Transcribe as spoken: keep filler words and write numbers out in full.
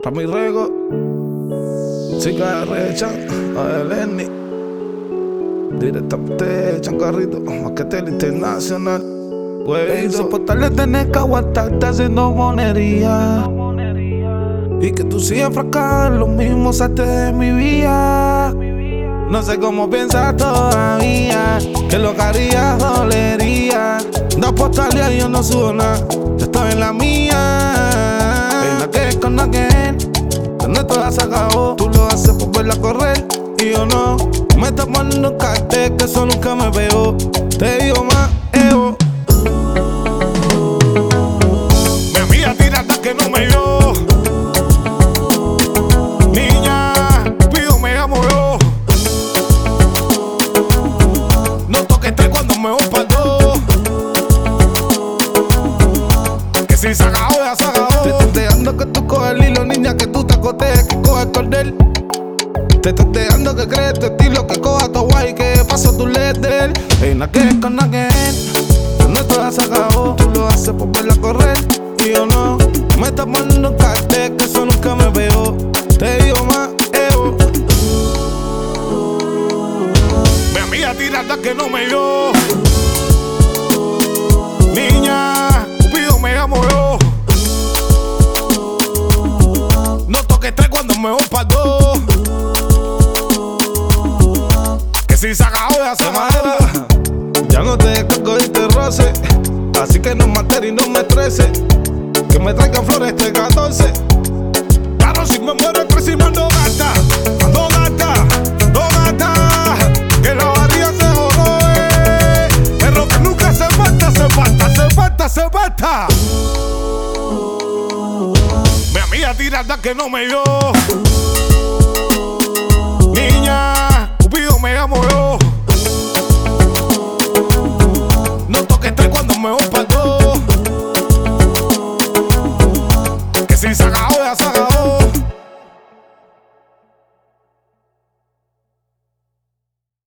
Rami Rego, Chica Recha, Adeleni, directamente de Chancarrito, Maquetel Internacional. Güey, insoportable tener que aguantarte haciendo monería y que tú sigas fracasando, lo mismo salte de mi vida. No sé cómo piensas todavía, que lo que haría dolería. No postales y yo no subo nada, yo estoy en la mía. En la que es con aquel, donde todo se acabó. Tú lo haces por verla correr y yo no. Me estás poniendo un cartel que eso nunca me pegó. Te digo más, Evo. Mi amiga tira hasta que no me vio. Niña, pido me amo yo. No toques tres cuando me voy para dos. Que si se acabó, ya se acabó. Te estoy dejando que tú coges el hilo, niña, que tú te acotes, que coges el cordel. Te estoy dejando que crees tu estilo, que coja tu guay, que paso tu letter. Ey, na que es con aquel, donde todo se acabó. Tú lo haces por verla correr y yo no. Me estás poniendo un cartel que eso nunca me pegó. Te digo más, Evo. Mi amiga tira hasta que no me vio. Niña, Cupido me amo yo. No toques tres cuando me voy para dos. Que si se acabó ya se acabó. Ya no te descargo y te roce, así que no me altere y no me estrese. Que me traigan flores este catorce. Claro, si me muero encima ando gata, ando gata, ando gata. Que la barriga se jodó, eh. Pero que nunca se falta, se falta, se falta, se falta. Mi amiga tira hasta que no me vio. Niña, Cupido me amo yo. No toques tres cuando me voy para